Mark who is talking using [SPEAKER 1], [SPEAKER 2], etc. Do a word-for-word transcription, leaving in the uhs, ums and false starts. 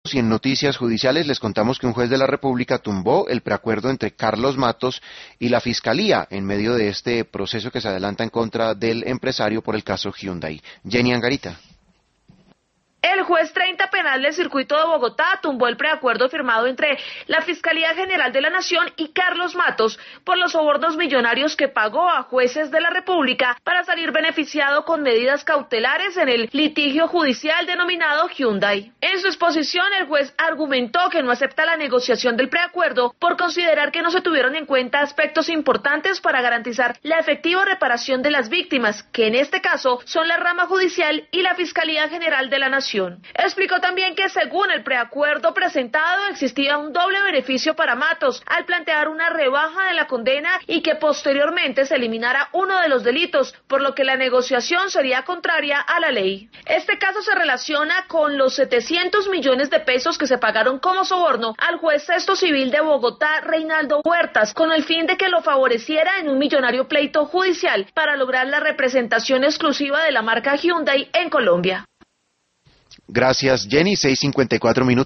[SPEAKER 1] Y en noticias judiciales les contamos que un juez de la República tumbó el preacuerdo entre Carlos Matos y la Fiscalía en medio de este proceso que se adelanta en contra del empresario por el caso Hyundai. Jenny Angarita.
[SPEAKER 2] El juez treinta penal del circuito de Bogotá tumbó el preacuerdo firmado entre la Fiscalía General de la Nación y Carlos Matos por los sobornos millonarios que pagó a jueces de la República para salir beneficiado con medidas cautelares en el litigio judicial denominado Hyundai. En su exposición, el juez argumentó que no acepta la negociación del preacuerdo por considerar que no se tuvieron en cuenta aspectos importantes para garantizar la efectiva reparación de las víctimas, que en este caso son la rama judicial y la Fiscalía General de la Nación. Explicó también que según el preacuerdo presentado existía un doble beneficio para Matos al plantear una rebaja de la condena y que posteriormente se eliminara uno de los delitos, por lo que la negociación sería contraria a la ley. Este caso se relaciona con los setecientos millones de pesos que se pagaron como soborno al juez sexto civil de Bogotá, Reinaldo Huertas, con el fin de que lo favoreciera en un millonario pleito judicial para lograr la representación exclusiva de la marca Hyundai en Colombia.
[SPEAKER 1] Gracias, Jenny. seis cincuenta y cuatro minutos.